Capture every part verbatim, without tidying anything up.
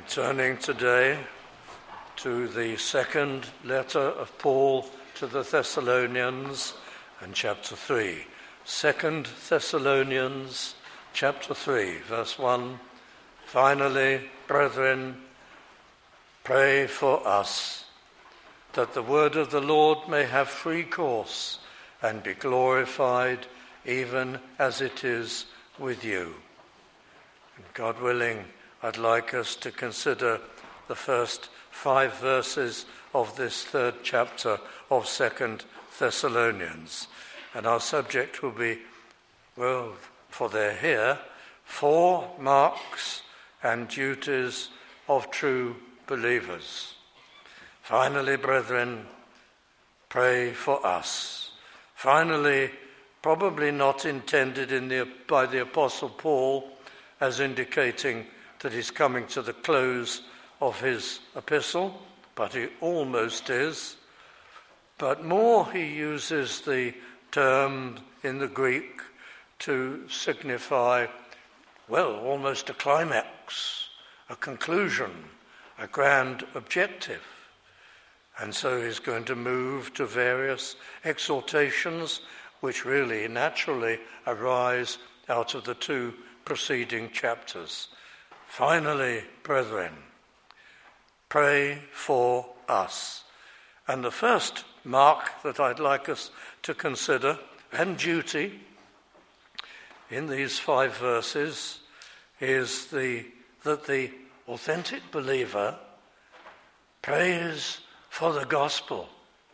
Turning today to the second letter of Paul to the Thessalonians and chapter three. Second Thessalonians chapter three, verse one. Finally, brethren, pray for us, that the word of the Lord may have free course and be glorified, even as it is with you. And God willing, I'd like us to consider the first five verses of this third chapter of Second Thessalonians. And our subject will be, well, for they're here, four marks and duties of true believers. Finally, brethren, pray for us. Finally, probably not intended in the, by the Apostle Paul as indicating that he's coming to the close of his epistle, but he almost is. But more, he uses the term in the Greek to signify, well, almost a climax, a conclusion, a grand objective. And so he's going to move to various exhortations which really naturally arise out of the two preceding chapters. Finally, brethren, pray for us. And the first mark that I'd like us to consider, and duty, in these five verses, is the that the authentic believer prays for the gospel.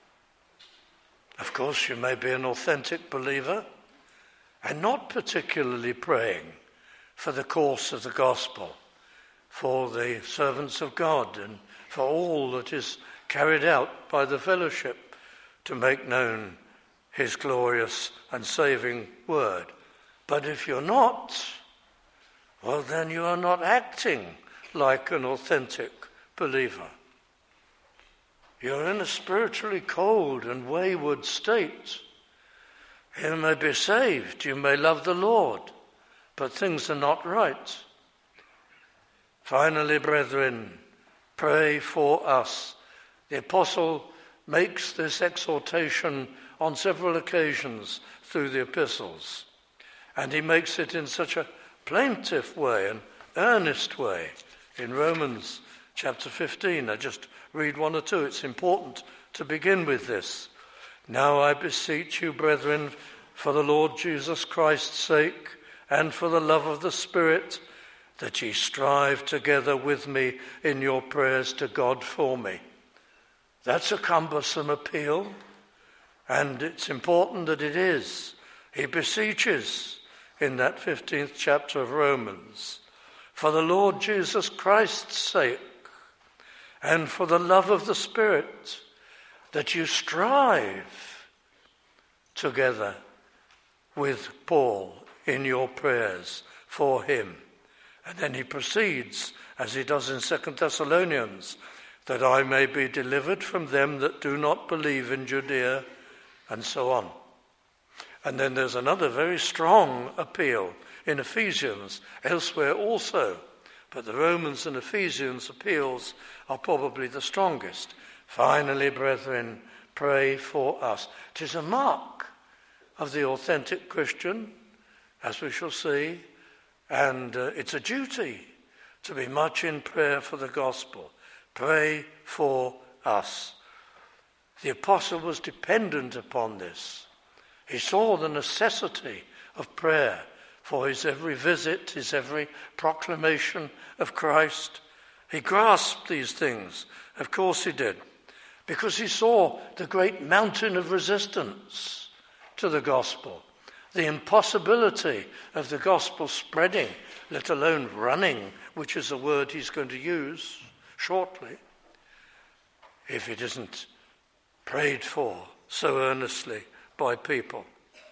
Of course, you may be an authentic believer and not particularly praying for the course of the gospel, for the servants of God, and for all that is carried out by the fellowship to make known his glorious and saving word. But if you're not, well, then you are not acting like an authentic believer. You're in a spiritually cold and wayward state. You may be saved, you may love the Lord, but things are not right. Finally, brethren, pray for us. The apostle makes this exhortation on several occasions through the epistles, and he makes it in such a plaintive way, an earnest way. In Romans chapter fifteen, I just read one or two. It's important to begin with this. Now I beseech you, brethren, for the Lord Jesus Christ's sake, and for the love of the Spirit, that ye strive together with me in your prayers to God for me. That's a cumbersome appeal, and it's important that it is. He beseeches in that fifteenth chapter of Romans, for the Lord Jesus Christ's sake, and for the love of the Spirit, that you strive together with Paul in your prayers for him. And then he proceeds, as he does in Second Thessalonians, that I may be delivered from them that do not believe in Judea, and so on. And then there's another very strong appeal in Ephesians, elsewhere also. But the Romans and Ephesians appeals are probably the strongest. Finally, brethren, pray for us. It is a mark of the authentic Christian, as we shall see, and uh, it's a duty to be much in prayer for the gospel. Pray for us. The apostle was dependent upon this. He saw the necessity of prayer for his every visit, his every proclamation of Christ. He grasped these things. Of course he did, because he saw the great mountain of resistance to the gospel, the impossibility of the gospel spreading, let alone running, which is a word he's going to use shortly, if it isn't prayed for so earnestly by people.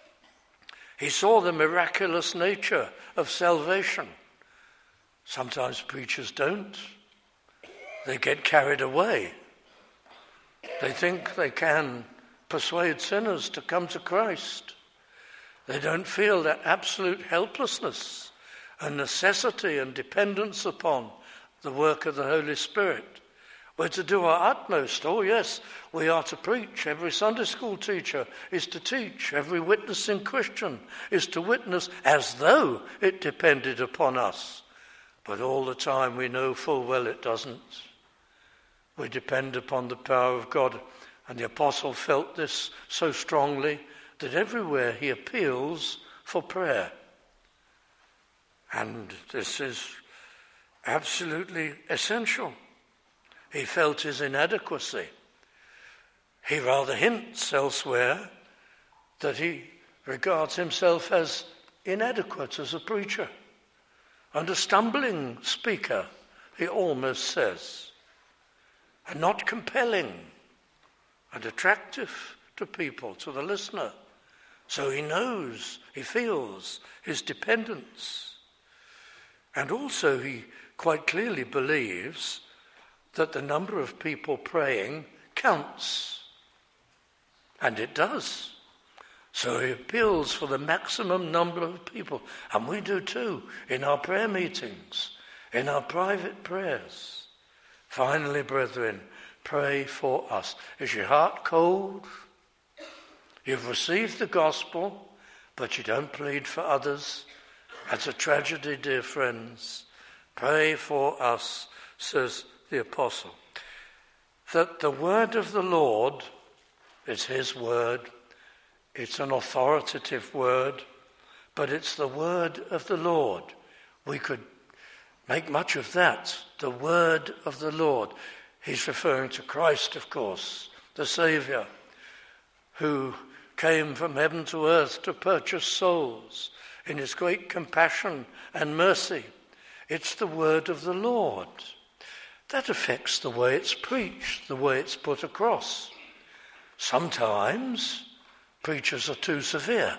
He saw the miraculous nature of salvation. Sometimes preachers don't. They get carried away. They think they can persuade sinners to come to Christ. They don't feel that absolute helplessness and necessity and dependence upon the work of the Holy Spirit. We're to do our utmost. Oh yes, we are to preach. Every Sunday school teacher is to teach. Every witnessing Christian is to witness as though it depended upon us. But all the time we know full well it doesn't. We depend upon the power of God. And the apostle felt this so strongly that everywhere he appeals for prayer. And this is absolutely essential. He felt his inadequacy. He rather hints elsewhere that he regards himself as inadequate as a preacher and a stumbling speaker, he almost says, and not compelling and attractive to people, to the listener. So he knows, he feels his dependence. And also he quite clearly believes that the number of people praying counts. And it does. So he appeals for the maximum number of people. And we do too, in our prayer meetings, in our private prayers. Finally, brethren, pray for us. Is your heart cold? You've received the gospel, but you don't plead for others. That's a tragedy, dear friends. Pray for us, says the apostle. That the word of the Lord is his word. It's an authoritative word, but it's the word of the Lord. We could make much of that, the word of the Lord. He's referring to Christ, of course, the Saviour, who came from heaven to earth to purchase souls in his great compassion and mercy. It's the word of the Lord. That affects the way it's preached, the way it's put across. Sometimes preachers are too severe.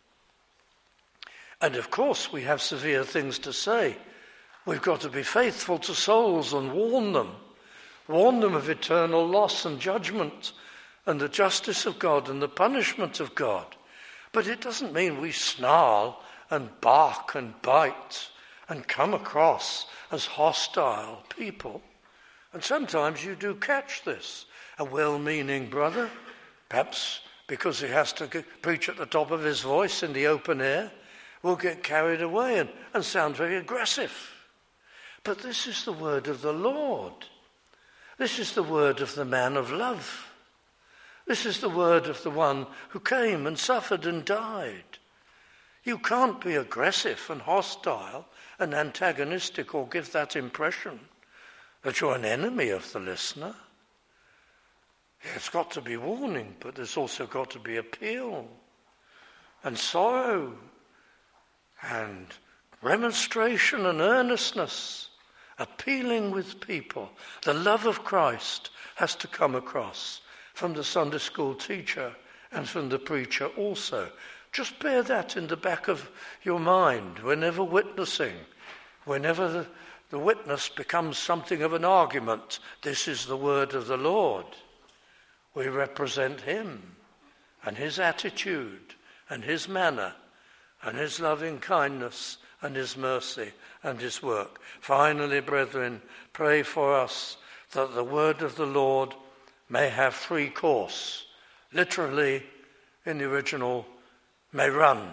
And of course we have severe things to say. We've got to be faithful to souls and warn them. Warn them of eternal loss and judgment and the justice of God and the punishment of God. But it doesn't mean we snarl and bark and bite and come across as hostile people. And sometimes you do catch this. A well-meaning brother, perhaps because he has to preach at the top of his voice in the open air, will get carried away and, and sound very aggressive. But this is the word of the Lord. This is the word of the man of love. This is the word of the one who came and suffered and died. You can't be aggressive and hostile and antagonistic or give that impression that you're an enemy of the listener. There's got to be warning, but there's also got to be appeal and sorrow and remonstration and earnestness, appealing with people. The love of Christ has to come across from the Sunday school teacher and from the preacher also. Just bear that in the back of your mind whenever witnessing, whenever the, the witness becomes something of an argument. This is the word of the Lord. We represent him and his attitude and his manner and his loving kindness and his mercy and his work. Finally, brethren, pray for us that the word of the Lord may have free course. Literally, in the original, may run.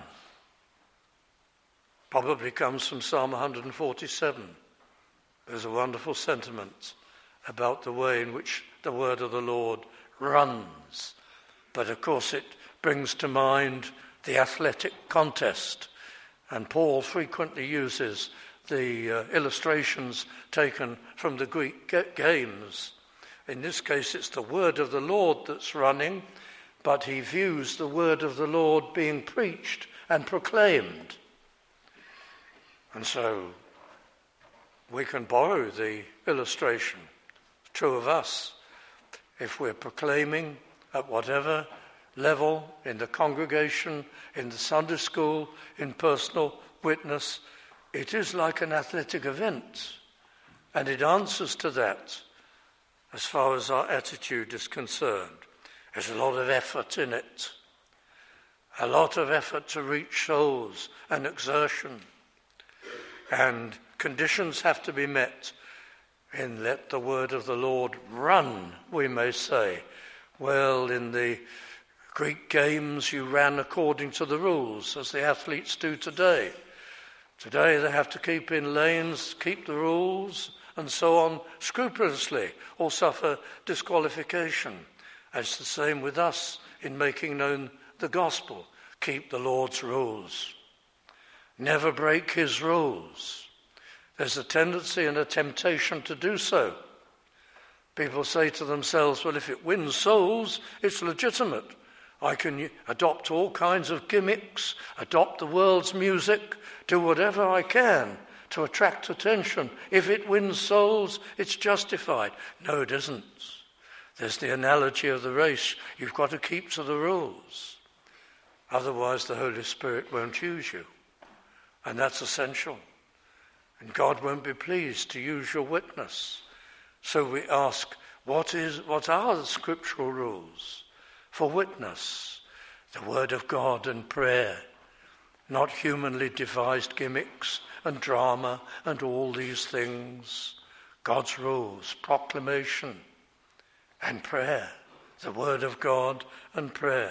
Probably comes from Psalm one hundred forty-seven. There's a wonderful sentiment about the way in which the word of the Lord runs. But of course it brings to mind the athletic contest. And Paul frequently uses the uh, illustrations taken from the Greek games. In this case, it's the word of the Lord that's running, but he views the word of the Lord being preached and proclaimed. And so we can borrow the illustration. It's true of us. If we're proclaiming at whatever level, in the congregation, in the Sunday school, in personal witness, it is like an athletic event. And it answers to that as far as our attitude is concerned. There's a lot of effort in it. A lot of effort to reach souls and exertion. And conditions have to be met. in let the word of the Lord run, we may say. Well, in the Greek games, you ran according to the rules, as the athletes do today. Today they have to keep in lanes, keep the rules, and so on scrupulously, or suffer disqualification. And it's the same with us in making known the gospel. Keep the Lord's rules. Never break his rules. There's a tendency and a temptation to do so. People say to themselves, well, if it wins souls, it's legitimate. I can adopt all kinds of gimmicks, adopt the world's music, do whatever I can to attract attention. If it wins souls, it's justified. No, it isn't. There's the analogy of the race. You've got to keep to the rules. Otherwise, the Holy Spirit won't use you. And that's essential. And God won't be pleased to use your witness. So we ask, what is, what are the scriptural rules for witness? The word of God and prayer, not humanly devised gimmicks and drama and all these things. God's rules, proclamation and prayer, the word of God and prayer.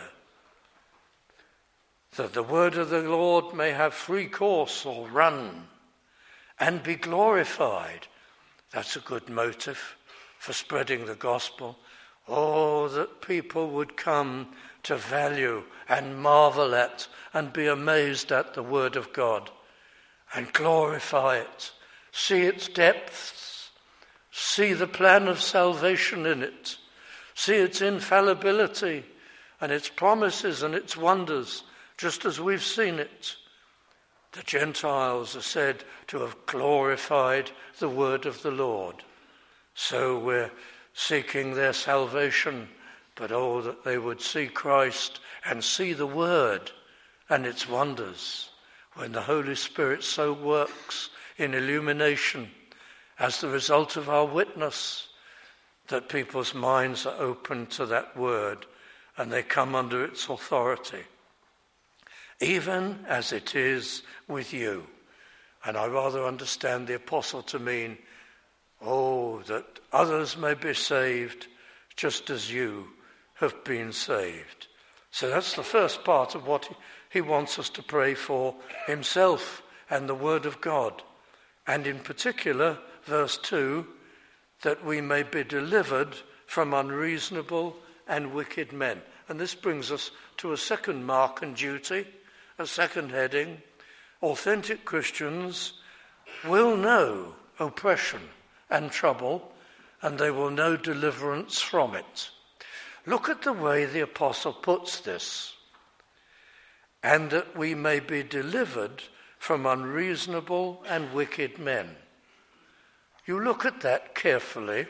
That the word of the Lord may have free course or run and be glorified. That's a good motive for spreading the gospel. Oh, that people would come to value and marvel at and be amazed at the word of God and glorify it, see its depths, see the plan of salvation in it, see its infallibility and its promises and its wonders, just as we've seen it. The Gentiles are said to have glorified the word of the Lord. So we're seeking their salvation, but oh, that they would see Christ and see the word and its wonders when the Holy Spirit so works in illumination as the result of our witness, that people's minds are open to that word and they come under its authority. Even as it is with you. And I rather understand the apostle to mean, oh, that others may be saved just as you have been saved. So that's the first part of what he wants us to pray for, himself and the word of God. And in particular, verse two, that we may be delivered from unreasonable and wicked men. And this brings us to a second mark and duty. A second heading, authentic Christians will know oppression and trouble, and they will know deliverance from it. Look at the way the apostle puts this. And that we may be delivered from unreasonable and wicked men. You look at that carefully.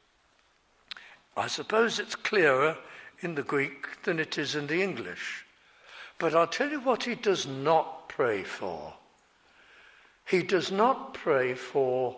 I suppose it's clearer in the Greek than it is in the English. But I'll tell you what he does not pray for. He does not pray for,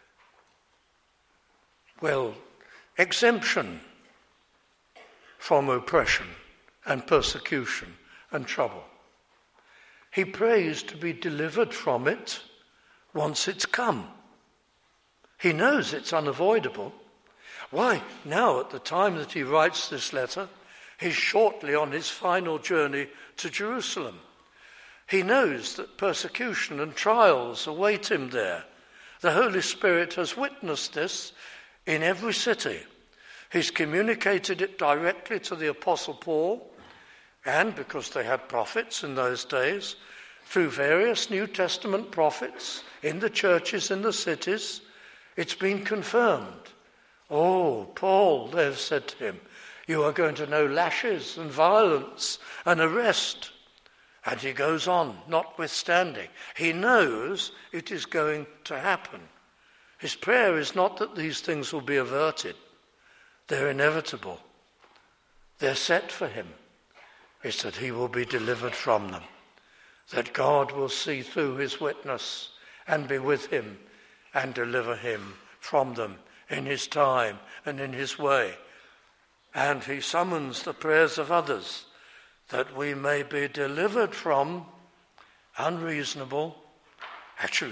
well, exemption from oppression and persecution and trouble. He prays to be delivered from it once it's come. He knows it's unavoidable. Why, now at the time that he writes this letter, he's shortly on his final journey to Jerusalem. He knows that persecution and trials await him there. The Holy Spirit has witnessed this in every city. He's communicated it directly to the Apostle Paul, and because they had prophets in those days, through various New Testament prophets in the churches in the cities, it's been confirmed. Oh, Paul, they've said to him, you are going to know lashes and violence and arrest. And he goes on, notwithstanding. He knows it is going to happen. His prayer is not that these things will be averted. They're inevitable. They're set for him. It's that he will be delivered from them. That God will see through his witness and be with him and deliver him from them in his time and in his way. And he summons the prayers of others that we may be delivered from unreasonable, actually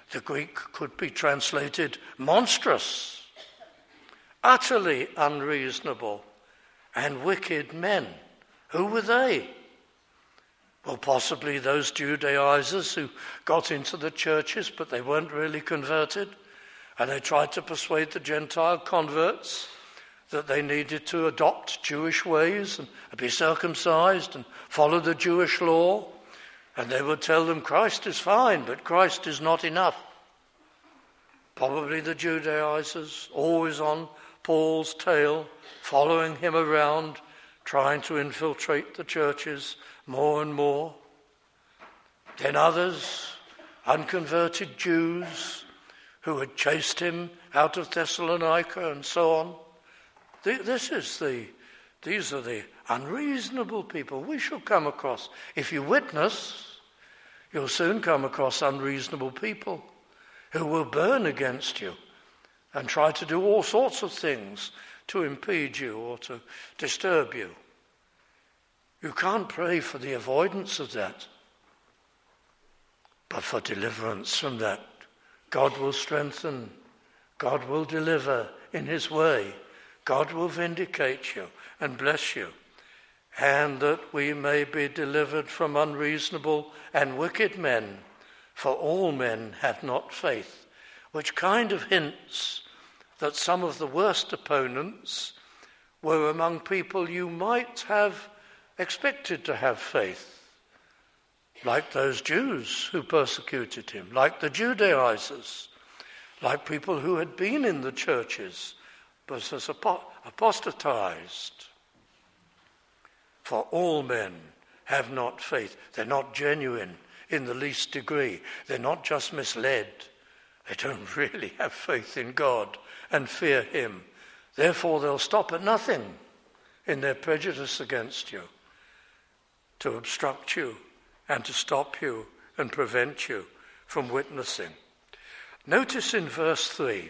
The Greek could be translated monstrous, utterly unreasonable, and wicked men. Who were they? Well, possibly those Judaizers who got into the churches, but they weren't really converted, and they tried to persuade the Gentile converts that they needed to adopt Jewish ways and be circumcised and follow the Jewish law. And they would tell them Christ is fine, but Christ is not enough. Probably the Judaizers, always on Paul's tail, following him around, trying to infiltrate the churches more and more. Then others, unconverted Jews, who had chased him out of Thessalonica and so on. This is the, these are the unreasonable people we shall come across. If you witness, you'll soon come across unreasonable people who will burn against you and try to do all sorts of things to impede you or to disturb you. You can't pray for the avoidance of that, but for deliverance from that. God will strengthen, God will deliver in his way, God will vindicate you and bless you, and that we may be delivered from unreasonable and wicked men, for all men have not faith, which kind of hints that some of the worst opponents were among people you might have expected to have faith, like those Jews who persecuted him, like the Judaizers, like people who had been in the churches but as apostatized. For all men have not faith. They're not genuine in the least degree. They're not just misled. They don't really have faith in God and fear him. Therefore, they'll stop at nothing in their prejudice against you to obstruct you and to stop you and prevent you from witnessing. Notice in verse three,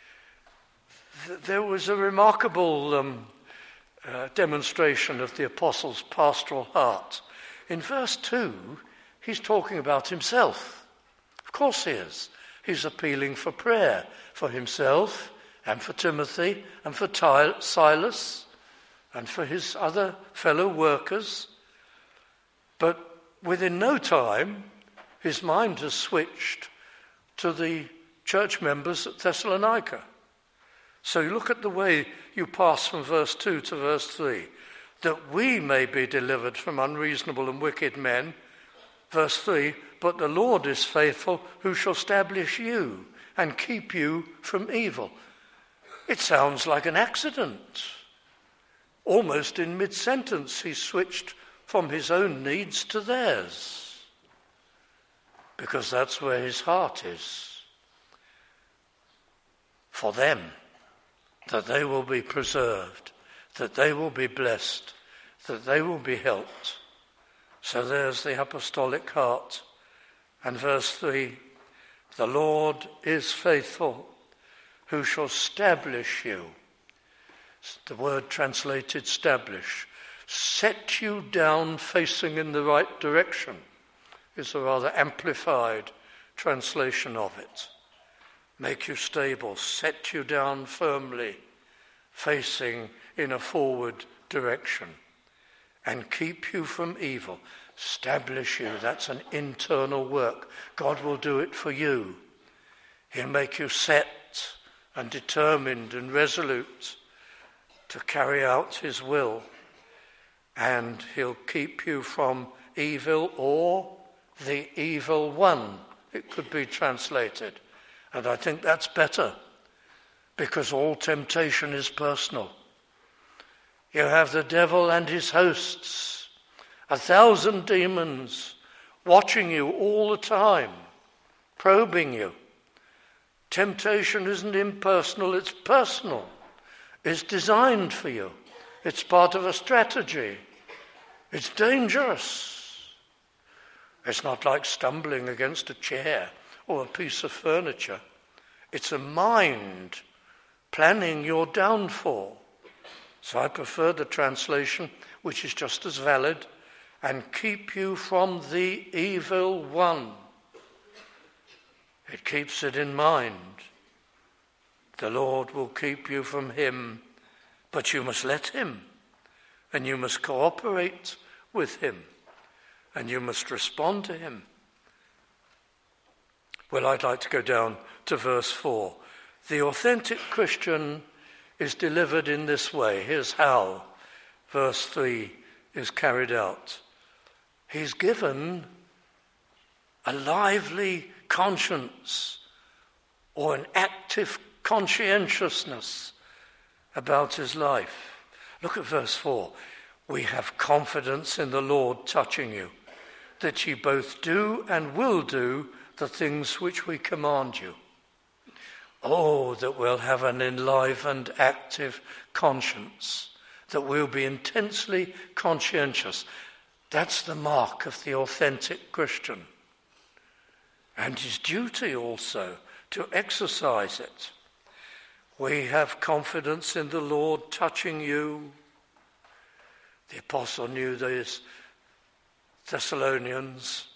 th- there was a remarkable um, uh, demonstration of the apostle's pastoral heart. In verse two, he's talking about himself. Of course he is. He's appealing for prayer for himself and for Timothy and for Ty- Silas and for his other fellow workers. But within no time, his mind has switched to the church members at Thessalonica. So you look at the way you pass from verse two to verse three. That we may be delivered from unreasonable and wicked men. Verse three, but the Lord is faithful, who shall establish you and keep you from evil. It sounds like an accident. Almost in mid-sentence, he switched from his own needs to theirs, because that's where his heart is. For them, that they will be preserved, that they will be blessed, that they will be helped. So there's the apostolic heart. And verse three, the Lord is faithful, who shall establish you. The word translated establish, set you down facing in the right direction, is a rather amplified translation of it. Make you stable, set you down firmly, facing in a forward direction, and keep you from evil. Establish you, that's an internal work. God will do it for you. He'll make you set and determined and resolute to carry out his will. And he'll keep you from evil, or the evil one, it could be translated. And I think that's better, because all temptation is personal. You have the devil and his hosts, a thousand demons watching you all the time, probing you. Temptation isn't impersonal, it's personal. It's designed for you. It's part of a strategy. It's dangerous. It's not like stumbling against a chair or a piece of furniture. It's a mind planning your downfall. So I prefer the translation, which is just as valid, and keep you from the evil one. It keeps it in mind. The Lord will keep you from him, but you must let him, and you must cooperate with him, and you must respond to him. Well, I'd like to go down to verse four. The authentic Christian is delivered in this way. Here's how verse three is carried out. He's given a lively conscience or an active conscientiousness about his life. Look at verse four. We have confidence in the Lord touching you, that ye both do and will do the things which we command you. Oh, that we'll have an enlivened, active conscience, that we'll be intensely conscientious. That's the mark of the authentic Christian. And his duty also to exercise it. We have confidence in the Lord touching you. The apostle knew these Thessalonians.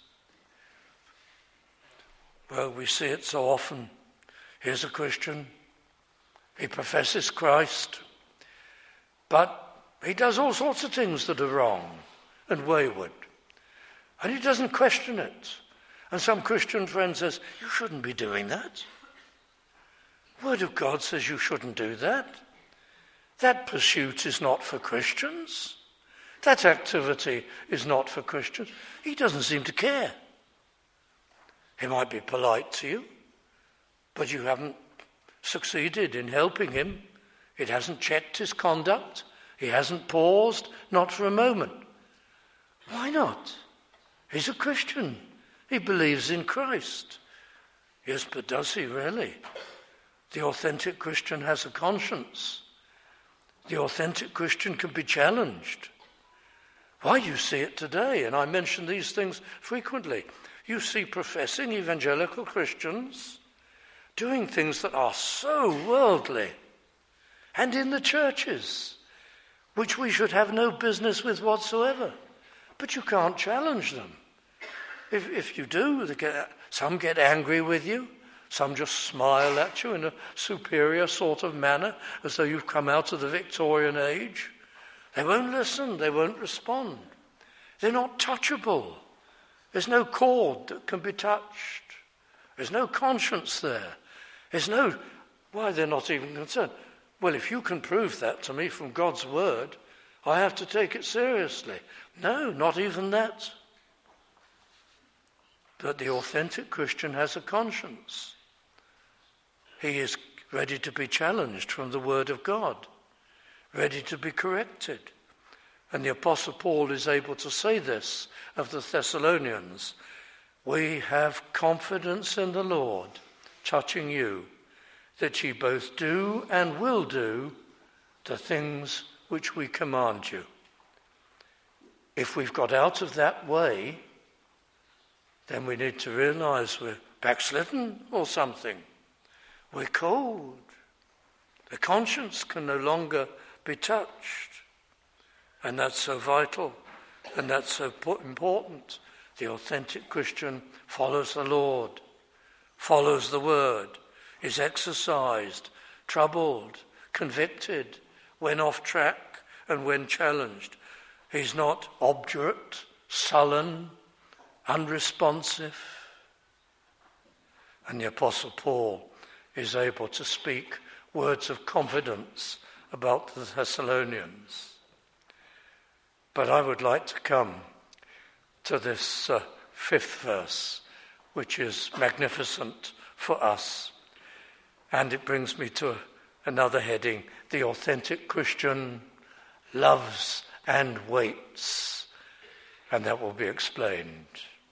Well, we see it so often. Here's a Christian. He professes Christ, but he does all sorts of things that are wrong and wayward. And he doesn't question it. And some Christian friend says, you shouldn't be doing that. The Word of God says you shouldn't do that. That pursuit is not for Christians. That activity is not for Christians. He doesn't seem to care. He might be polite to you, but you haven't succeeded in helping him. It hasn't checked his conduct. He hasn't paused, not for a moment. Why not? He's a Christian. He believes in Christ. Yes, but does he really? The authentic Christian has a conscience. The authentic Christian can be challenged. Why, you see it today, and I mention these things frequently. You see professing evangelical Christians doing things that are so worldly, and in the churches, which we should have no business with whatsoever. But you can't challenge them. If, if you do, they get, some get angry with you, some just smile at you in a superior sort of manner, as though you've come out of the Victorian age. They won't listen, they won't respond. They're not touchable. There's no chord that can be touched. There's no conscience there. There's no, why, they're not even concerned. Well, if you can prove that to me from God's word, I have to take it seriously. No, not even that. But the authentic Christian has a conscience. He is ready to be challenged from the word of God, ready to be corrected. And the Apostle Paul is able to say this of the Thessalonians. We have confidence in the Lord touching you, that ye both do and will do the things which we command you. If we've got out of that way, then we need to realize we're backslidden or something. We're cold. The conscience can no longer be touched. And that's so vital, and that's so important. The authentic Christian follows the Lord, follows the word, is exercised, troubled, convicted, when off track and when challenged. He's not obdurate, sullen, unresponsive. And the Apostle Paul is able to speak words of confidence about the Thessalonians. But I would like to come to this uh, fifth verse, which is magnificent for us. And it brings me to another heading. The authentic Christian loves and waits. And that will be explained.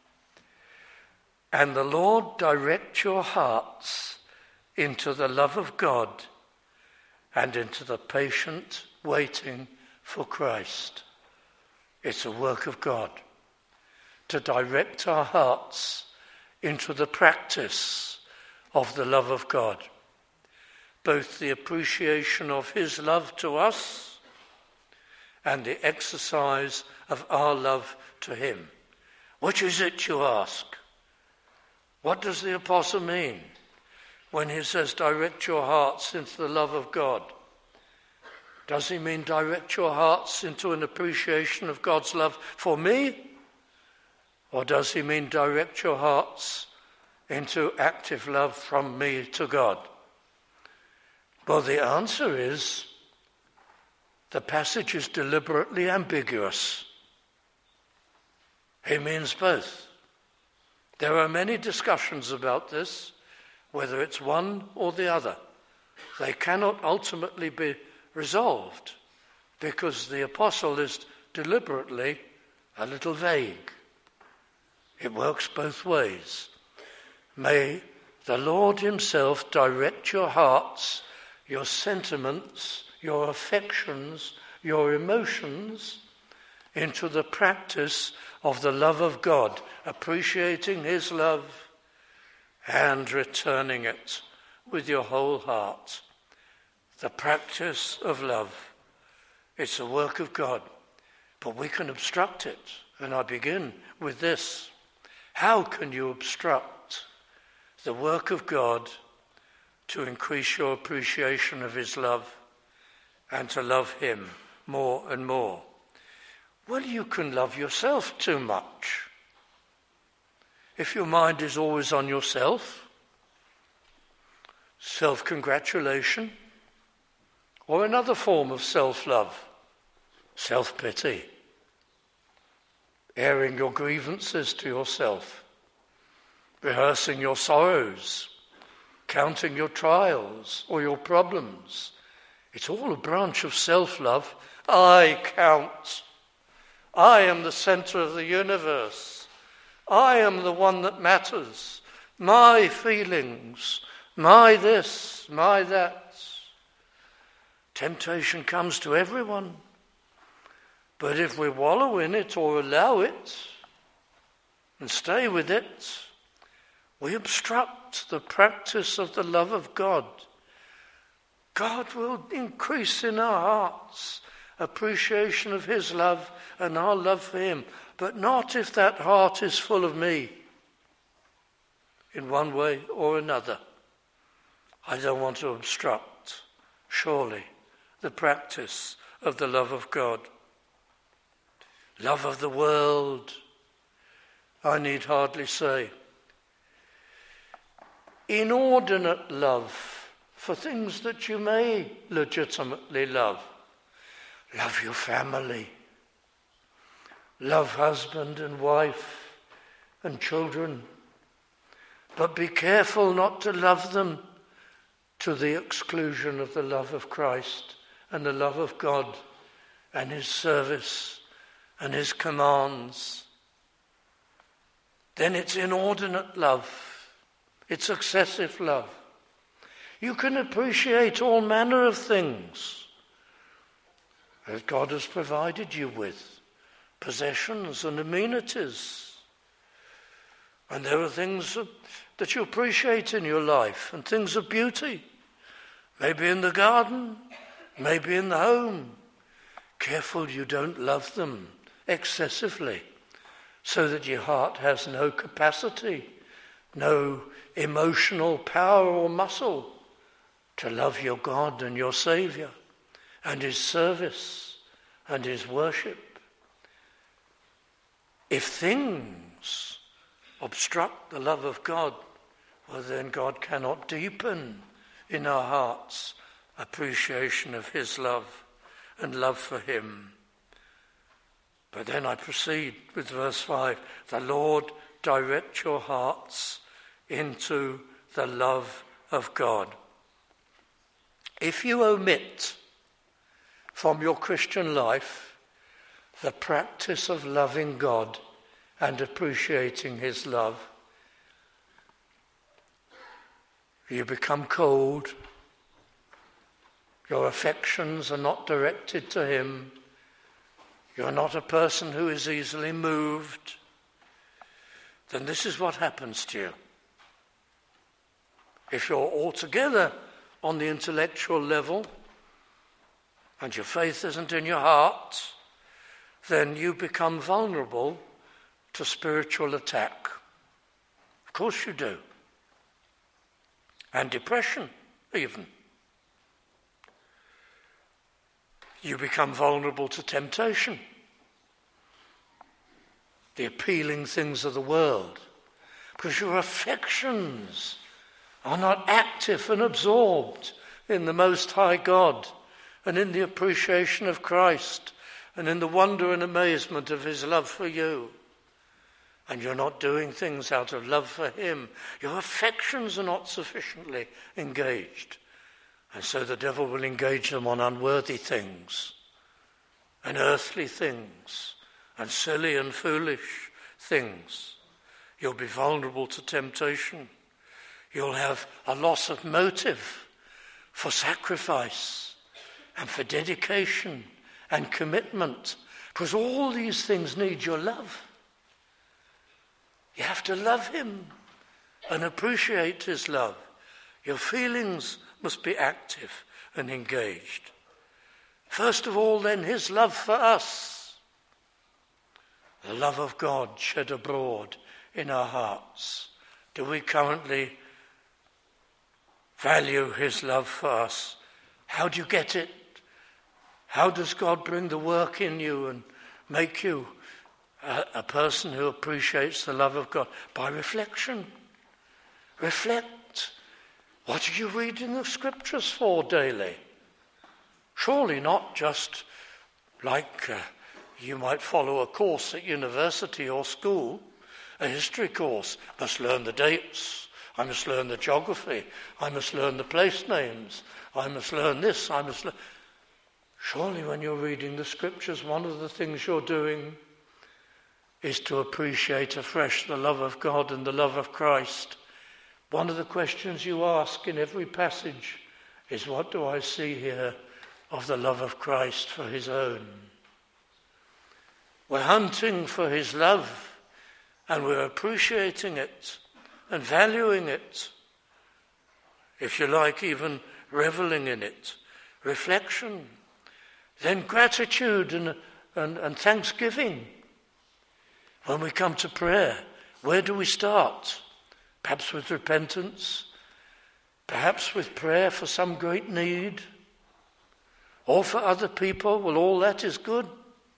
And the Lord direct your hearts into the love of God and into the patient waiting for Christ. It's a work of God to direct our hearts into the practice of the love of God, both the appreciation of his love to us and the exercise of our love to him. Which is it, you ask? What does the apostle mean when he says, direct your hearts into the love of God? Does he mean direct your hearts into an appreciation of God's love for me? Or does he mean direct your hearts into active love from me to God? Well, the answer is the passage is deliberately ambiguous. He means both. There are many discussions about this, whether it's one or the other. They cannot ultimately be resolved because the apostle is deliberately a little vague. It works both ways. May the Lord himself direct your hearts, your sentiments, your affections, your emotions into the practice of the love of God, appreciating his love and returning it with your whole heart. The practice of love. It's a work of God, but we can obstruct it. And I begin with this. How can you obstruct the work of God to increase your appreciation of his love and to love him more and more? Well, you can love yourself too much. If your mind is always on yourself, self-congratulation, or another form of self-love, self-pity, airing your grievances to yourself, rehearsing your sorrows, counting your trials or your problems. It's all a branch of self-love. I count. I am the center of the universe. I am the one that matters. My feelings, my this, my that. Temptation comes to everyone. But if we wallow in it or allow it and stay with it, we obstruct the practice of the love of God. God will increase in our hearts appreciation of his love and our love for him, but not if that heart is full of me in one way or another. I don't want to obstruct, surely, the practice of the love of God. Love of the world, I need hardly say. Inordinate love for things that you may legitimately love. Love your family. Love husband and wife and children. But be careful not to love them to the exclusion of the love of Christ and the love of God and his service and his commands. Then it's inordinate love. It's excessive love. You can appreciate all manner of things that God has provided you with, possessions and amenities. And there are things that you appreciate in your life and things of beauty. Maybe in the garden, maybe in the home. Careful you don't love them excessively so that your heart has no capacity, no emotional power or muscle to love your God and your Saviour and his service and his worship. If things obstruct the love of God, well then God cannot deepen in our hearts appreciation of his love and love for him. But then I proceed with verse five. The Lord direct your hearts into the love of God. If you omit from your Christian life the practice of loving God and appreciating his love, you become cold. Your affections are not directed to him. You're not a person who is easily moved. Then this is what happens to you. If you're altogether on the intellectual level and your faith isn't in your heart, then you become vulnerable to spiritual attack. Of course you do. And depression, even. You become vulnerable to temptation, the appealing things of the world, because your affections are not active and absorbed in the Most High God and in the appreciation of Christ and in the wonder and amazement of his love for you. And you're not doing things out of love for him. Your affections are not sufficiently engaged. And so the devil will engage them on unworthy things and earthly things and silly and foolish things. You'll be vulnerable to temptation. You'll have a loss of motive for sacrifice and for dedication and commitment, because all these things need your love. You have to love him and appreciate his love. Your feelings must be active and engaged. First of all, then, his love for us. The love of God shed abroad in our hearts. Do we currently value his love for us? How do you get it? How does God bring the work in you and make you A, a person who appreciates the love of God? By reflection. Reflect. What are you reading the scriptures for daily? Surely not just like uh, you might follow a course at university or school, a history course. I must learn the dates. I must learn the geography. I must learn the place names. I must learn this. I must learn. Surely when you're reading the scriptures, one of the things you're doing is to appreciate afresh the love of God and the love of Christ. One of the questions you ask in every passage is, what do I see here of the love of Christ for his own? We're hunting for his love, and we're appreciating it and valuing it. If you like, even reveling in it. Reflection. Then gratitude and, and, and thanksgiving. When we come to prayer, where do we start? Perhaps with repentance, perhaps with prayer for some great need, or for other people. Well, all that is good.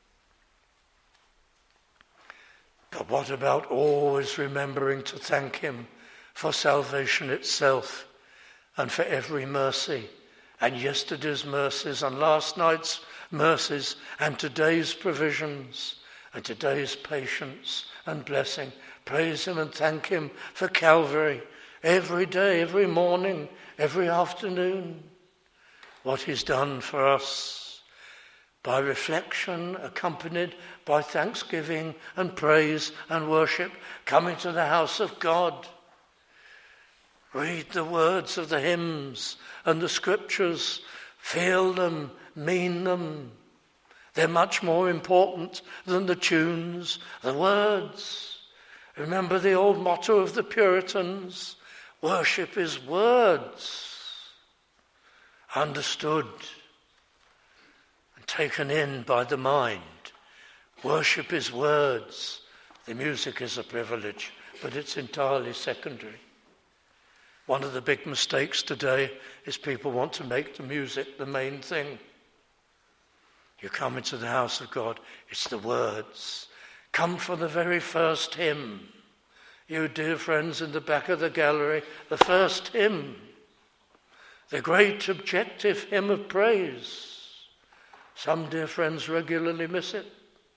But what about always remembering to thank him for salvation itself and for every mercy, and yesterday's mercies and last night's mercies and today's provisions and today's patience and blessing? Praise him and thank him for Calvary every day, every morning, every afternoon. What he's done for us, by reflection accompanied by thanksgiving and praise and worship, coming to the house of God. Read the words of the hymns and the scriptures, feel them, mean them. They're much more important than the tunes, the words. Remember the old motto of the Puritans, worship is words, understood and taken in by the mind. Worship is words. The music is a privilege, but it's entirely secondary. One of the big mistakes today is people want to make the music the main thing. You come into the house of God, it's the words. Come for the very first hymn. You dear friends in the back of the gallery, the first hymn, the great objective hymn of praise. Some dear friends regularly miss it.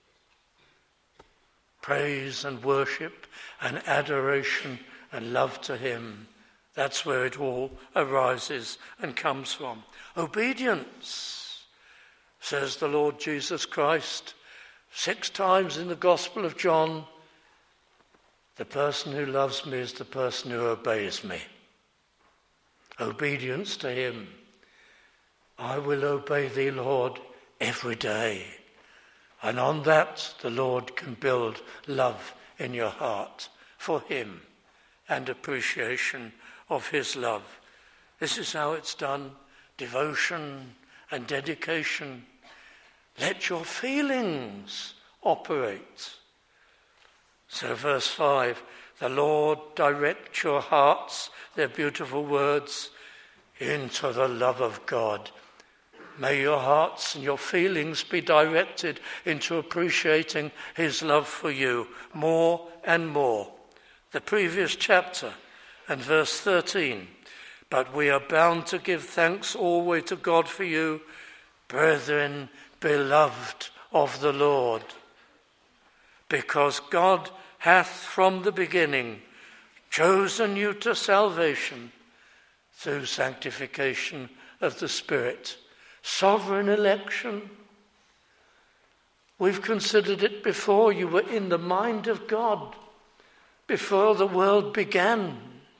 Praise and worship and adoration and love to him. That's where it all arises and comes from. Obedience, says the Lord Jesus Christ, six times in the Gospel of John, the person who loves me is the person who obeys me. Obedience to him. I will obey thee, Lord, every day. And on that, the Lord can build love in your heart for him and appreciation of his love. This is how it's done. Devotion and dedication. Let your feelings operate. So verse five, The Lord direct your hearts, their beautiful words, into the love of God. May your hearts and your feelings be directed into appreciating his love for you more and more. The previous chapter and verse thirteen, but we are bound to give thanks always to God for you, brethren, beloved of the Lord, because God hath from the beginning chosen you to salvation through sanctification of the Spirit. Sovereign election. We've considered it before. You were in the mind of God before the world began.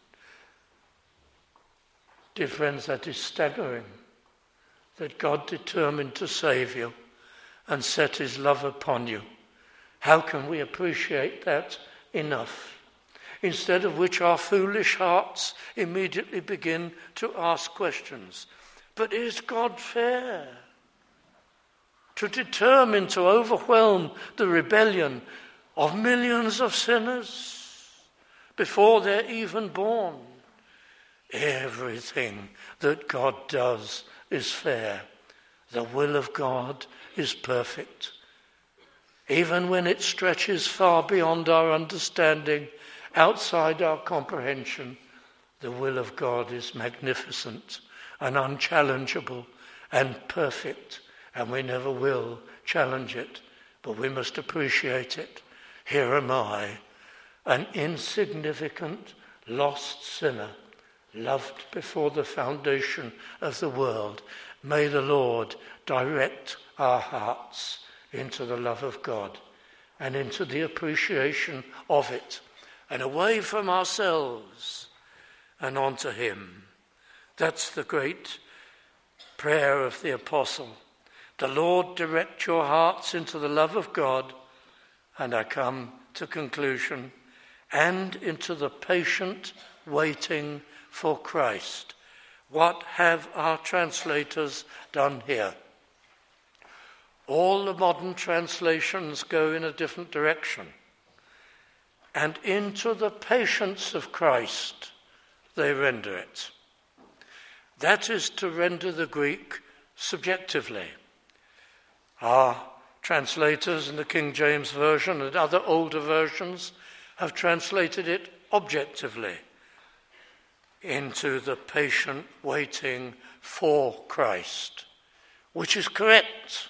Dear friends, that is staggering, that God determined to save you and set his love upon you. How can we appreciate that enough? Instead of which our foolish hearts immediately begin to ask questions. But is God fair? To determine to overwhelm the rebellion of millions of sinners before they're even born? Everything that God does is fair. The will of God is perfect. Even when it stretches far beyond our understanding, outside our comprehension, the will of God is magnificent and unchallengeable and perfect, and we never will challenge it, but we must appreciate it. Here am I, an insignificant, lost sinner, loved before the foundation of the world. May the Lord direct our hearts into the love of God and into the appreciation of it, and away from ourselves and onto him. That's the great prayer of the apostle. The Lord direct your hearts into the love of God, and I come to conclusion, and into the patient waiting for Christ. What have our translators done here? All the modern translations go in a different direction. And into the patience of Christ, they render it. That is to render the Greek subjectively. Our translators in the King James Version and other older versions have translated it objectively into the patient waiting for Christ, which is correct.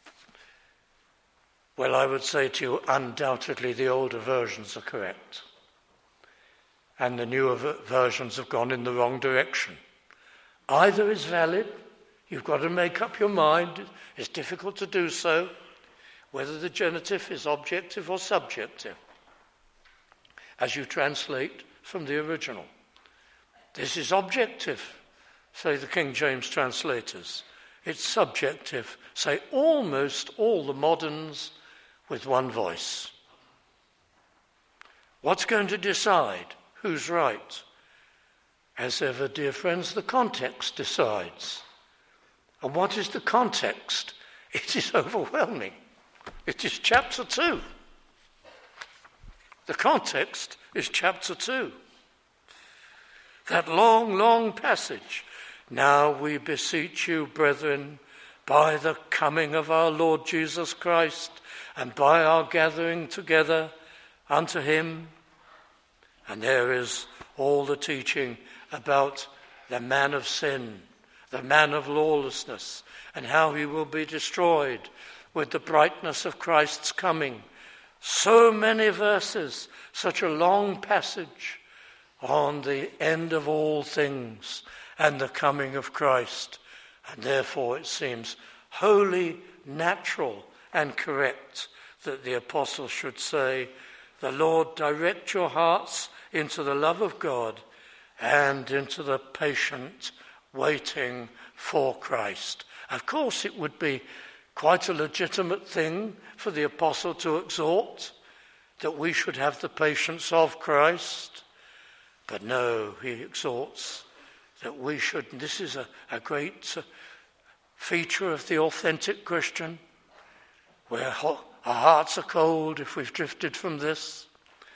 Well, I would say to you, undoubtedly the older versions are correct. And the newer versions have gone in the wrong direction. Either is valid. You've got to make up your mind. It's difficult to do so, whether the genitive is objective or subjective, as you translate from the original. This is objective, say the King James translators. It's subjective, say almost all the moderns with one voice. What's going to decide who's right? As ever, dear friends, the context decides. And what is the context? It is overwhelming. It is chapter two. The context is chapter two. That long, long passage. Now we beseech you, brethren, by the coming of our Lord Jesus Christ, and by our gathering together unto him. And there is all the teaching about the man of sin, the man of lawlessness, and how he will be destroyed with the brightness of Christ's coming. So many verses, such a long passage on the end of all things and the coming of Christ. And therefore it seems wholly natural and correct that the apostle should say, the Lord direct your hearts into the love of God and into the patient waiting for Christ. Of course, it would be quite a legitimate thing for the apostle to exhort that we should have the patience of Christ. But no, he exhorts that we should, and this is a, a great feature of the authentic Christian, where our hearts are cold if we've drifted from this.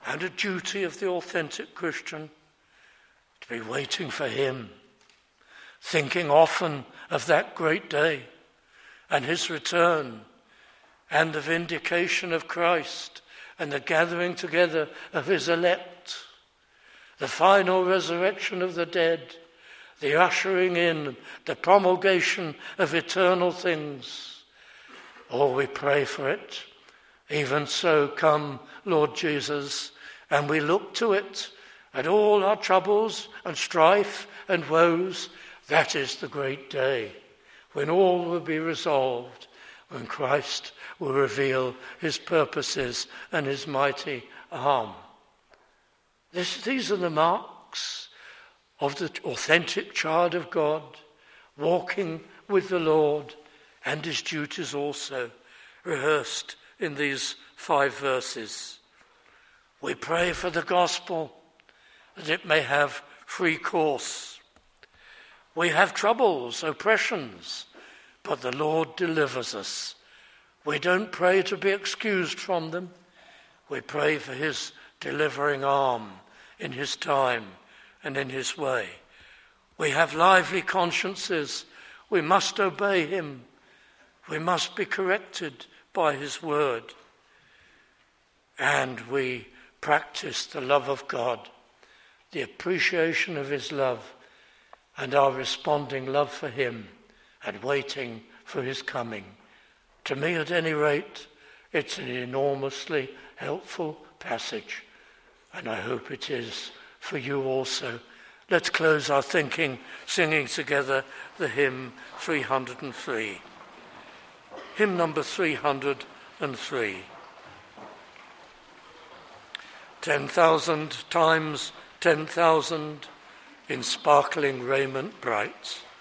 and a duty of the authentic Christian to be waiting for him, thinking often of that great day and his return and the vindication of Christ and the gathering together of his elect, the final resurrection of the dead, the ushering in, the promulgation of eternal things. Oh, we pray for it. Even so, come, Lord Jesus, and we look to it, at all our troubles and strife and woes. That is the great day when all will be resolved, when Christ will reveal his purposes and his mighty arm. This, these are the marks of the authentic child of God, walking with the Lord, and his duties also, rehearsed in these five verses. We pray for the gospel, that it may have free course. We have troubles, oppressions, but the Lord delivers us. We don't pray to be excused from them. We pray for his delivering arm in his time and in his way. We have lively consciences. We must obey him. We must be corrected by his word. And we practice the love of God, the appreciation of his love, and our responding love for him and waiting for his coming. To me, at any rate, it's an enormously helpful passage, and I hope it is for you also. Let's close our thinking singing together the hymn three hundred three. Hymn number three hundred three. Ten thousand times ten thousand in sparkling raiment bright,